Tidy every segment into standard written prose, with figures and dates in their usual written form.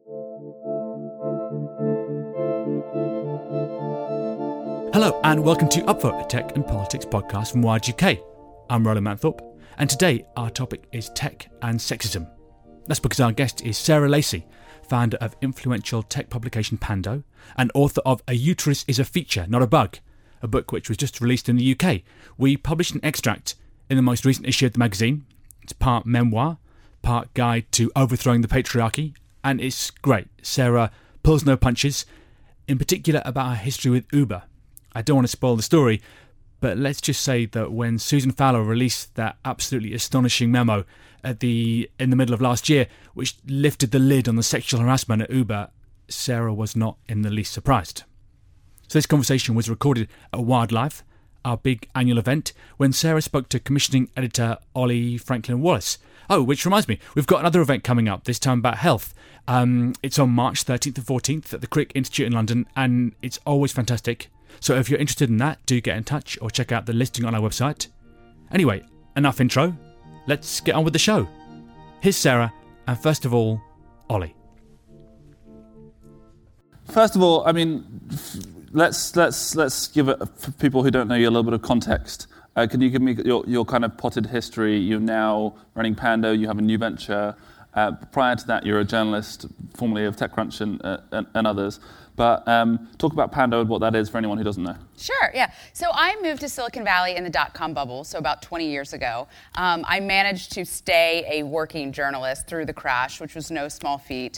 Hello and welcome to Upvote, a tech and politics podcast from Wired UK. I'm Roland Manthorpe, and today our topic is tech and sexism. That's because our guest is Sarah Lacy, founder of influential tech publication Pando, and author of A Uterus is a Feature, Not a Bug, a book which was just released in the UK. We published an extract in the most recent issue of the magazine. It's part memoir, part guide to overthrowing the patriarchy, and it's great. Sarah pulls no punches, in particular about her history with Uber. I don't want to spoil the story, but let's just say that when Susan Fowler released that absolutely astonishing memo in the middle of last year, which lifted the lid on the sexual harassment at Uber, Sarah was not in the least surprised. So this conversation was recorded at Wildlife, our big annual event, when Sarah spoke to commissioning editor Ollie Franklin-Wallace. Oh, which reminds me, we've got another event coming up, this time about health. It's on March 13th and 14th at the Crick Institute in London, and it's always fantastic. So if you're interested in that, do get in touch or check out the listing on our website. Anyway, enough intro. Let's get on with the show. Here's Sarah, and first of all, Ollie. First of all, I mean, let's give it, for people who don't know you, a little bit of context. Can you give me your kind of potted history? You're now running Pando. You have a new venture. Prior to that, you're a journalist, formerly of TechCrunch and others. But talk about Pando and what that is for anyone who doesn't know. Sure, yeah. So I moved to Silicon Valley in the dot-com bubble, so about 20 years ago. I managed to stay a working journalist through the crash, which was no small feat.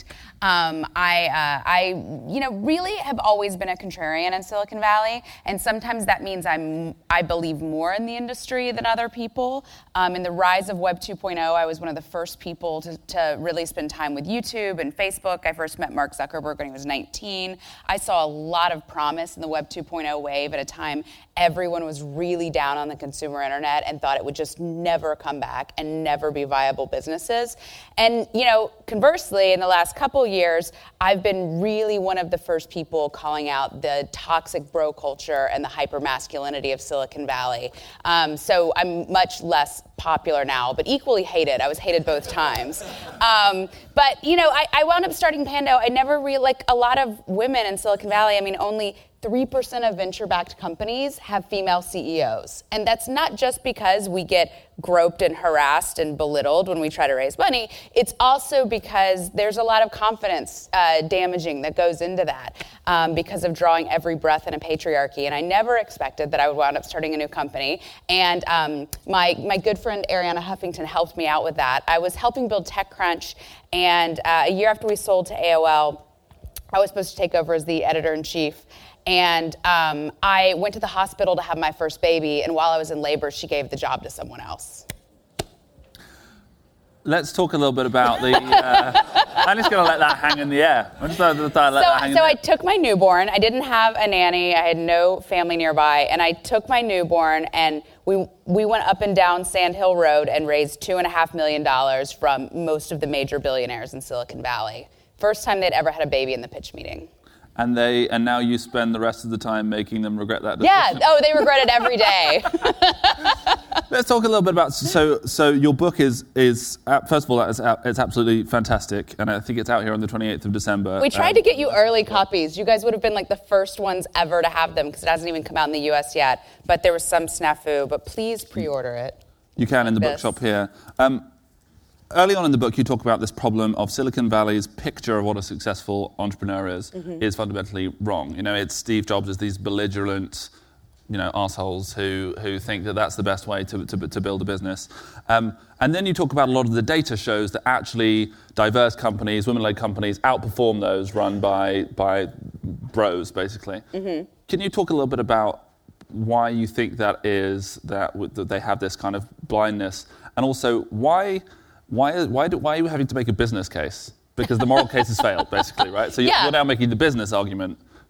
I really have always been a contrarian in Silicon Valley, and sometimes that means I believe more in the industry than other people. In the rise of Web 2.0, I was one of the first people to really spend time with YouTube and Facebook. I first met Mark Zuckerberg when he was 19. I saw a lot of promise in the Web 2.0 wave at a time everyone was really down on the consumer internet and thought it would just never come back and never be viable businesses. And, conversely, in the last couple years, I've been really one of the first people calling out the toxic bro culture and the hyper-masculinity of Silicon Valley. So I'm much less popular now, but equally hated. I was hated both times. But I wound up starting Pando. I never really, like a lot of women in Silicon Valley, only 3% of venture-backed companies have female CEOs. And that's not just because we get groped and harassed and belittled when we try to raise money. It's also because there's a lot of confidence damaging that goes into that because of drawing every breath in a patriarchy. And I never expected that I would wind up starting a new company. And my good friend Arianna Huffington helped me out with that. I was helping build TechCrunch, and a year after we sold to AOL, I was supposed to take over as the editor-in-chief. And I went to the hospital to have my first baby, and while I was in labor, she gave the job to someone else. Let's talk a little bit about the... I'm just going to let that hang in the air. I took my newborn. I didn't have a nanny. I had no family nearby. And I took my newborn, and we went up and down Sand Hill Road and raised $2.5 million from most of the major billionaires in Silicon Valley. First time they'd ever had a baby in the pitch meeting. And now you spend the rest of the time making them regret that decision. Yeah, they regret it every day. Let's talk a little bit about, so your book is first of all, it's absolutely fantastic, and I think it's out here on the 28th of December. We tried to get you early copies. You guys would have been like the first ones ever to have them, because it hasn't even come out in the US yet, but there was some snafu, but please pre-order it. You can in the bookshop here. Early on in the book, you talk about this problem of Silicon Valley's picture of what a successful entrepreneur is fundamentally wrong. It's Steve Jobs as these belligerent, assholes who think that that's the best way to build a business. And then you talk about a lot of the data shows that actually diverse companies, women-led companies, outperform those run by bros, basically. Mm-hmm. Can you talk a little bit about why you think that is, that they have this kind of blindness, and also why are you having to make a business case? Because the moral case has failed, basically, right? So you're now making the business argument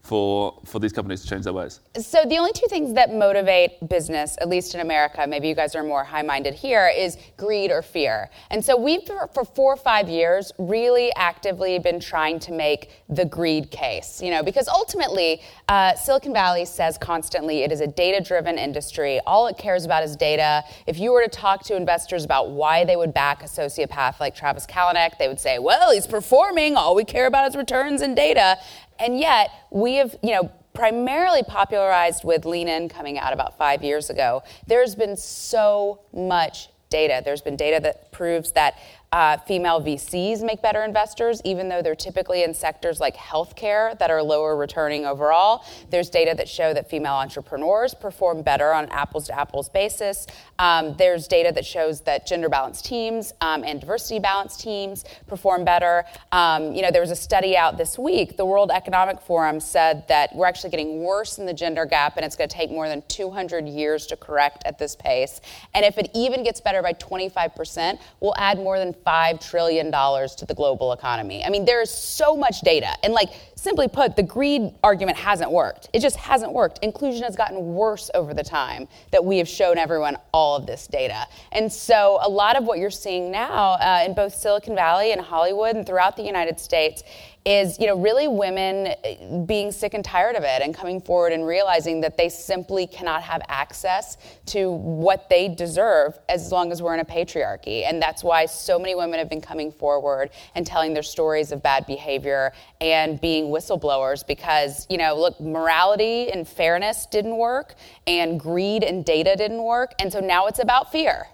for these companies to change their ways? So the only two things that motivate business, at least in America, maybe you guys are more high-minded here, is greed or fear. And so we've, for 4 or 5 years, really actively been trying to make the greed case, because ultimately Silicon Valley says constantly it is a data-driven industry. All it cares about is data. If you were to talk to investors about why they would back a sociopath like Travis Kalanick, they would say, well, he's performing. All we care about is returns and data. And yet, we have, primarily popularized with Lean In coming out about 5 years ago. There's been so much data. There's been data that proves that female VCs make better investors, even though they're typically in sectors like healthcare that are lower returning overall. There's data that show that female entrepreneurs perform better on an apples-to-apples basis. There's data that shows that gender-balanced teams and diversity-balanced teams perform better. There was a study out this week. The World Economic Forum said that we're actually getting worse in the gender gap, and it's going to take more than 200 years to correct at this pace. And if it even gets better by 25%, we'll add more than $5 trillion to the global economy. I mean, there is so much data. And simply put, the greed argument hasn't worked. It just hasn't worked. Inclusion has gotten worse over the time that we have shown everyone all of this data. And so a lot of what you're seeing now in both Silicon Valley and Hollywood and throughout the United States is, really women being sick and tired of it and coming forward and realizing that they simply cannot have access to what they deserve as long as we're in a patriarchy. And that's why so many women have been coming forward and telling their stories of bad behavior and being whistleblowers because, look, morality and fairness didn't work and greed and data didn't work. And so now it's about fear.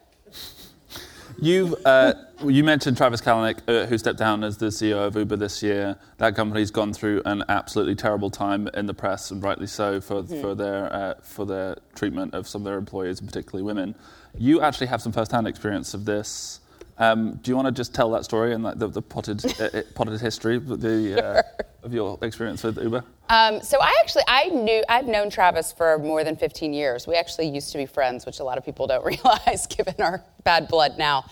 You mentioned Travis Kalanick, who stepped down as the CEO of Uber this year. That company's gone through an absolutely terrible time in the press, and rightly so, for their treatment of some of their employees, and particularly women. You actually have some first-hand experience of this. Do you want to just tell that story and the potted history of your experience with Uber? So I've known Travis for more than 15 years. We actually used to be friends, which a lot of people don't realize given our bad blood now.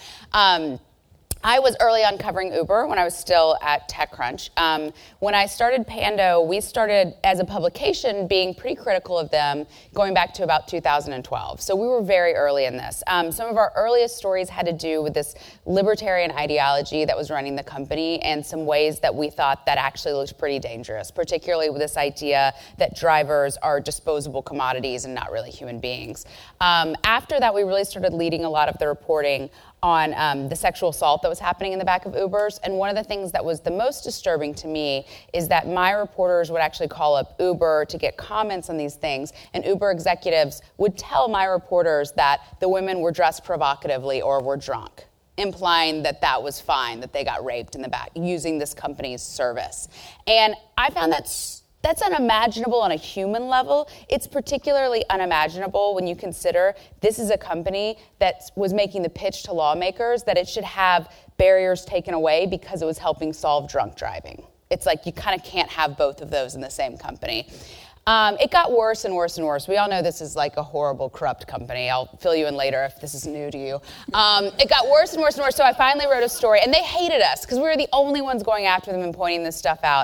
I was early on covering Uber when I was still at TechCrunch. When I started Pando, we started as a publication being pretty critical of them going back to about 2012. So we were very early in this. Some of our earliest stories had to do with this libertarian ideology that was running the company and some ways that we thought that actually looked pretty dangerous, particularly with this idea that drivers are disposable commodities and not really human beings. After that, we really started leading a lot of the reporting on the sexual assault that was happening in the back of Ubers. And one of the things that was the most disturbing to me is that my reporters would actually call up Uber to get comments on these things. And Uber executives would tell my reporters that the women were dressed provocatively or were drunk, implying that that was fine, that they got raped in the back using this company's service. And I found that's unimaginable on a human level. It's particularly unimaginable when you consider this is a company that was making the pitch to lawmakers that it should have barriers taken away because it was helping solve drunk driving. It's like you kind of can't have both of those in the same company. It got worse and worse and worse. We all know this is like a horrible, corrupt company. I'll fill you in later if this is new to you. It got worse and worse and worse, so I finally wrote a story. And they hated us because we were the only ones going after them and pointing this stuff out.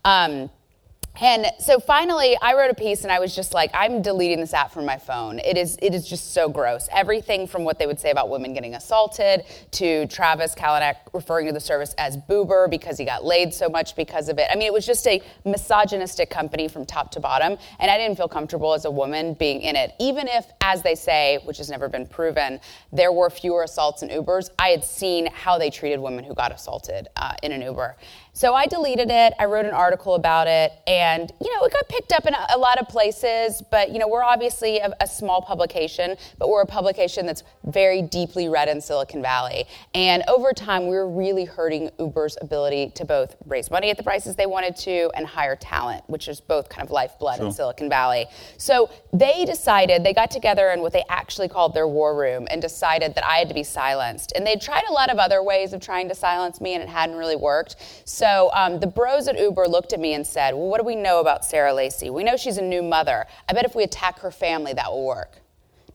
And so finally, I wrote a piece, and I was just like, I'm deleting this app from my phone. It is just so gross. Everything from what they would say about women getting assaulted to Travis Kalanick referring to the service as boober because he got laid so much because of it. I mean, it was just a misogynistic company from top to bottom, and I didn't feel comfortable as a woman being in it. Even if, as they say, which has never been proven, there were fewer assaults in Ubers, I had seen how they treated women who got assaulted in an Uber. So I deleted it. I wrote an article about it, and it got picked up in a lot of places. But we're obviously a small publication, but we're a publication that's very deeply read in Silicon Valley. And over time, we were really hurting Uber's ability to both raise money at the prices they wanted to and hire talent, which is both kind of lifeblood in Silicon Valley. So they got together in what they actually called their war room and decided that I had to be silenced. And they'd tried a lot of other ways of trying to silence me, and it hadn't really worked. So the bros at Uber looked at me and said, well, what do we know about Sarah Lacy? We know she's a new mother. I bet if we attack her family, that will work.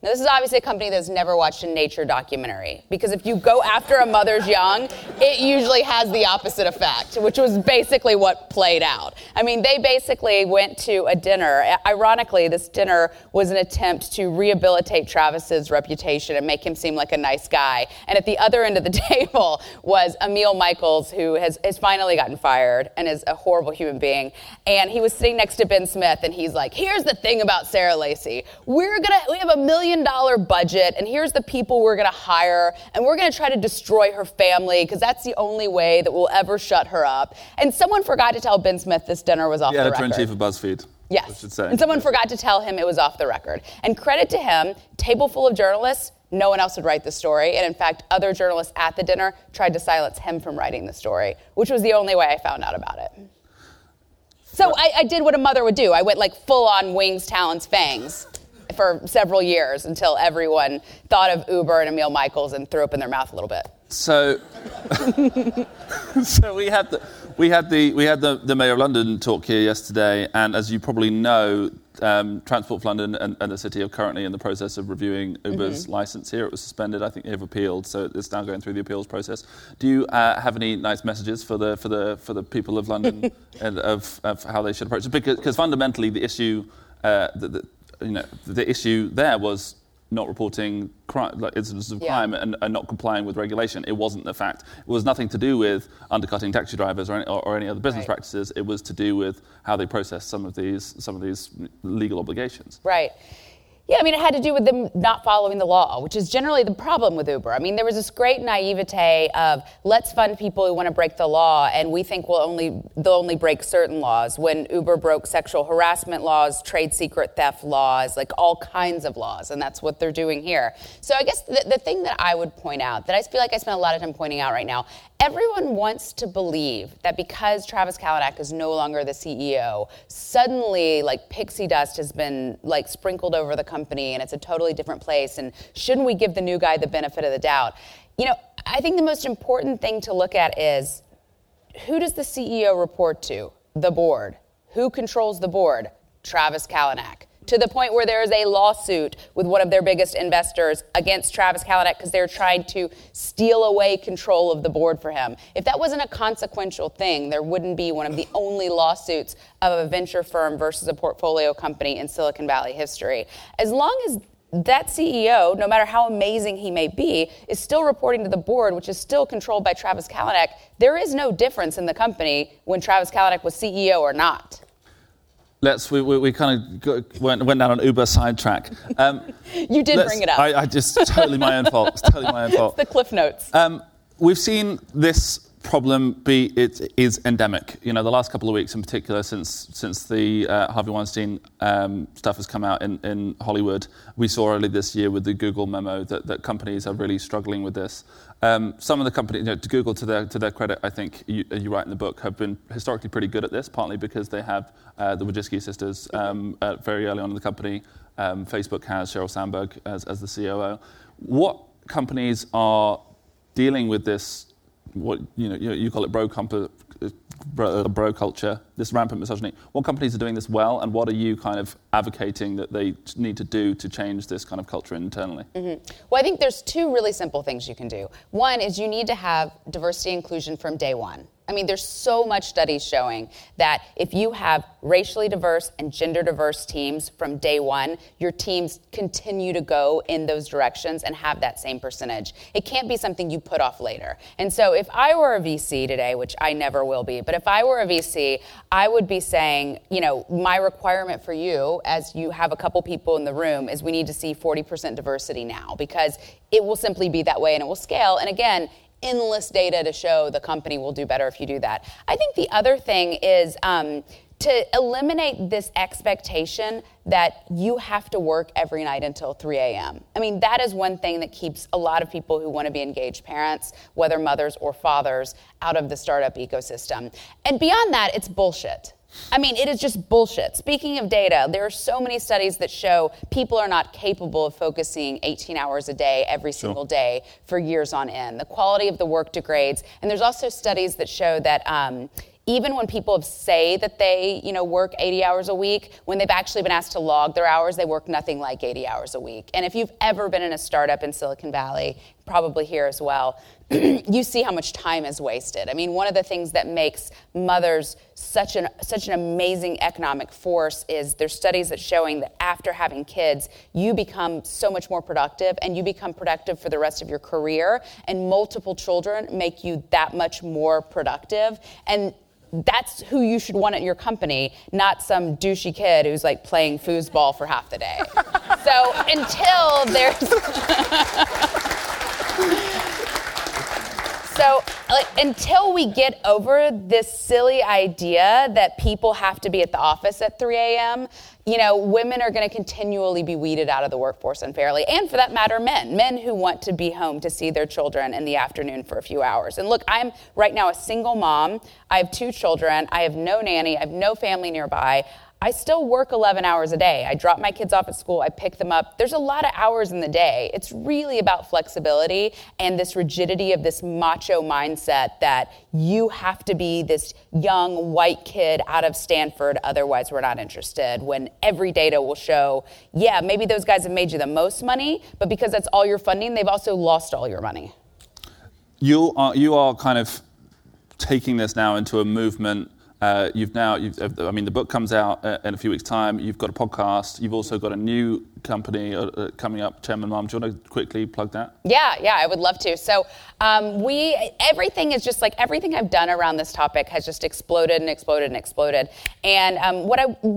Now, this is obviously a company that's never watched a nature documentary, because if you go after a mother's young, it usually has the opposite effect, which was basically what played out. I mean, they basically went to a dinner. Ironically, this dinner was an attempt to rehabilitate Travis's reputation and make him seem like a nice guy. And at the other end of the table was Emil Michaels, who has finally gotten fired and is a horrible human being. And he was sitting next to Ben Smith, and he's like, here's the thing about Sarah Lacy. We have $1 million budget, and here's the people we're going to hire, and we're going to try to destroy her family, because that's the only way that we'll ever shut her up. And someone forgot to tell Ben Smith this dinner was off the record. Editor-in-chief of BuzzFeed. Yes. I should say. And someone forgot to tell him it was off the record. And credit to him, table full of journalists, no one else would write the story. And in fact, other journalists at the dinner tried to silence him from writing the story, which was the only way I found out about it. So I did what a mother would do. I went like full on wings, talons, fangs for several years until everyone thought of Uber and Emil Michaels and threw up in their mouth a little bit. So we had the Mayor of London talk here yesterday, and as you probably know, Transport for London and the city are currently in the process of reviewing Uber's license here. It was suspended. I think they've appealed, so it's now going through the appeals process. Do you have any nice messages for the people of London and of how they should approach it? Because fundamentally, the issue the issue there was not reporting incidents of crime and not complying with regulation. It wasn't the fact. It was nothing to do with undercutting taxi drivers or any other business practices. It was to do with how they process some of these legal obligations. Right. Yeah, I mean, it had to do with them not following the law, which is generally the problem with Uber. I mean, there was this great naivete of let's fund people who want to break the law, and we think they'll only break certain laws. When Uber broke sexual harassment laws, trade secret theft laws, like all kinds of laws, and that's what they're doing here. So I guess the thing that I would point out, that I feel like I spend a lot of time pointing out right now, everyone wants to believe that because Travis Kalanick is no longer the CEO, suddenly like pixie dust has been like sprinkled over the company and it's a totally different place, and shouldn't we give the new guy the benefit of the doubt? You know, I think the most important thing to look at is, who does the CEO report to? The board. Who controls the board? Travis Kalanick. To the point where there is a lawsuit with one of their biggest investors against Travis Kalanick because they're trying to steal away control of the board for him. If that wasn't a consequential thing, there wouldn't be one of the only lawsuits of a venture firm versus a portfolio company in Silicon Valley history. As long as that CEO, no matter how amazing he may be, is still reporting to the board, which is still controlled by Travis Kalanick, there is no difference in the company when Travis Kalanick was CEO or not. We kind of went down an Uber sidetrack. You did bring it up. I just totally my own fault. It's totally my own fault. It's the Cliff Notes. We've seen this problem it is endemic. You know, the last couple of weeks in particular, since the Harvey Weinstein stuff has come out in Hollywood, we saw early this year with the Google memo that companies are really struggling with this. Some of the companies, to Google, to their credit, I think you write in the book, have been historically pretty good at this, partly because they have the Wojcicki sisters very early on in the company. Facebook has Sheryl Sandberg as the COO. What companies are dealing with this? What you call it bro culture, this rampant misogyny. What companies are doing this well, and what are you kind of advocating that they need to do to change this kind of culture internally? Mm-hmm. Well, I think there's two really simple things you can do. One is you need to have diversity inclusion from day one. I mean, there's so much studies showing that if you have racially diverse and gender diverse teams from day one, your teams continue to go in those directions and have that same percentage. It can't be something you put off later. And so if I were a VC today, which I never will be, but if I were a VC, I would be saying, my requirement for you, as you have a couple people in the room, is we need to see 40% diversity now, because it will simply be that way and it will scale. And again, endless data to show the company will do better if you do that. I think the other thing is to eliminate this expectation that you have to work every night until 3 a.m. I mean, that is one thing that keeps a lot of people who want to be engaged parents, whether mothers or fathers, out of the startup ecosystem. And beyond that, it's bullshit. I mean, it is just bullshit. Speaking of data, there are so many studies that show people are not capable of focusing 18 hours a day every single day for years on end. The quality of the work degrades. And there's also studies that show that even when people say that they, work 80 hours a week, when they've actually been asked to log their hours, they work nothing like 80 hours a week. And if you've ever been in a startup in Silicon Valley, probably here as well, you see how much time is wasted. I mean, one of the things that makes mothers such an amazing economic force is there's studies that showing that after having kids, you become so much more productive, and you become productive for the rest of your career, and multiple children make you that much more productive. And that's who you should want at your company, not some douchey kid who's like playing foosball for half the day. So until until we get over this silly idea that people have to be at the office at 3 a.m., women are going to continually be weeded out of the workforce unfairly. And for that matter, men who want to be home to see their children in the afternoon for a few hours. And look, I'm right now a single mom. I have 2 children. I have no nanny. I have no family nearby. I still work 11 hours a day. I drop my kids off at school. I pick them up. There's a lot of hours in the day. It's really about flexibility and this rigidity of this macho mindset that you have to be this young white kid out of Stanford, otherwise we're not interested, when every data will show, yeah, maybe those guys have made you the most money, but because that's all you're funding, they've also lost all your money. You are kind of taking this now into a movement. The book comes out in a few weeks' time. You've got a podcast. You've also got a new company coming up, Chairman Mom. Do you want to quickly plug that? Yeah, I would love to. So everything is just like everything I've done around this topic has just exploded and exploded and exploded. And what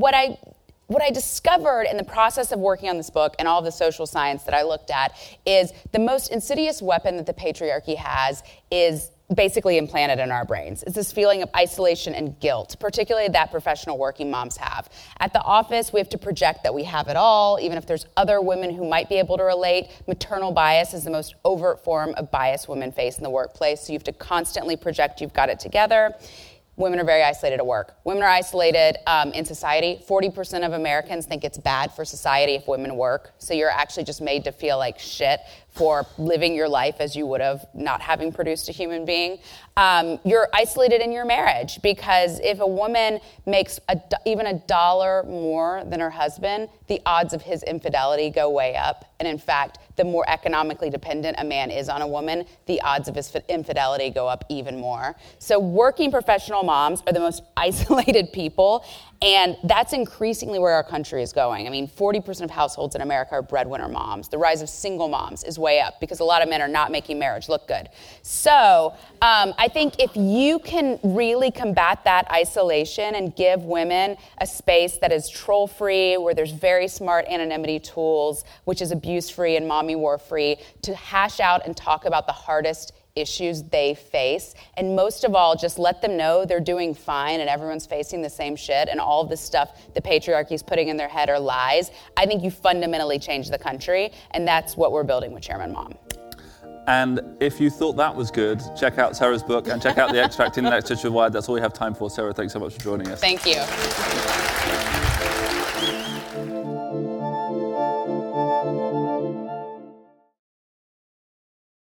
I discovered in the process of working on this book and all of the social science that I looked at is the most insidious weapon that the patriarchy has is basically implanted in our brains. It's this feeling of isolation and guilt, particularly that professional working moms have. At the office, we have to project that we have it all, even if there's other women who might be able to relate. Maternal bias is the most overt form of bias women face in the workplace, so you have to constantly project you've got it together. Women are very isolated at work. Women are isolated in society. 40% of Americans think it's bad for society if women work. So you're actually just made to feel like shit for living your life as you would have not having produced a human being. You're isolated in your marriage because if a woman makes even $1 more than her husband, the odds of his infidelity go way up. And in fact, the more economically dependent a man is on a woman, the odds of his infidelity go up even more. So working professional moms are the most isolated people, and that's increasingly where our country is going. I mean, 40% of households in America are breadwinner moms. The rise of single moms is way up because a lot of men are not making marriage look good. So I think if you can really combat that isolation and give women a space that is troll-free, where there's very smart anonymity tools, which is abuse-free and mommy war-free, to hash out and talk about the hardest issues they face, and most of all, just let them know they're doing fine and everyone's facing the same shit and all of this stuff the patriarchy is putting in their head are lies, I think you fundamentally change the country, and that's what we're building with Chairman Mom. And if you thought that was good, check out Sarah's book and check out The Extract in the Next Issue of Wired. That's all we have time for. Sarah, thanks so much for joining us. Thank you.